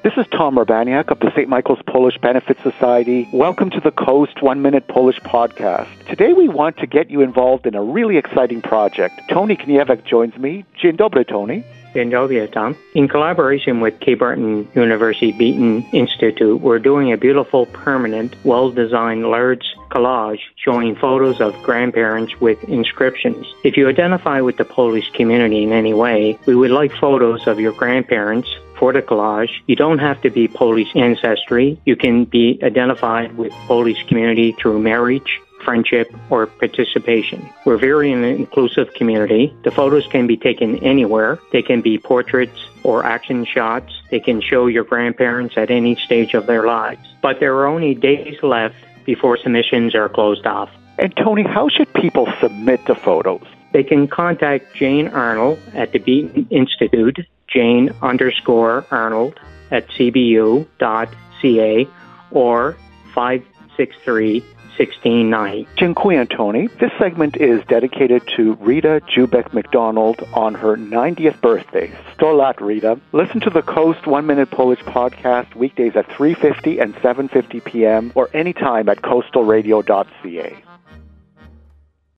This is Tom Urbaniak of the St. Michael's Polish Benefit Society. Welcome to the Coast 1 Minute Polish Podcast. Today we want to get you involved in a really exciting project. Tony Kniewek joins me. Dzień dobry, Tony. Dzień dobry, Tom. In collaboration with Cape Breton University Beaton Institute, we're doing a beautiful, permanent, well-designed large collage showing photos of grandparents with inscriptions. If you identify with the Polish community in any way, we would like photos of your grandparents for the collage. You don't have to be Polish ancestry. You can be identified with Polish community through marriage, friendship, or participation. We're very an inclusive community. The photos can be taken anywhere. They can be portraits or action shots. They can show your grandparents at any stage of their lives. But there are only days left before submissions are closed off. And Tony, how should people submit the photos? They can contact Jane Arnold at the Beaton Institute, Jane_Arnold at cbu.ca or 563-1690. Dziękuję, Tony. This segment is dedicated to Rita Jubek McDonald on her 90th birthday. 100 lat, Rita. Listen to the Coast 1 Minute Polish Podcast weekdays at 3:50 and 7:50 p.m. or anytime at coastalradio.ca.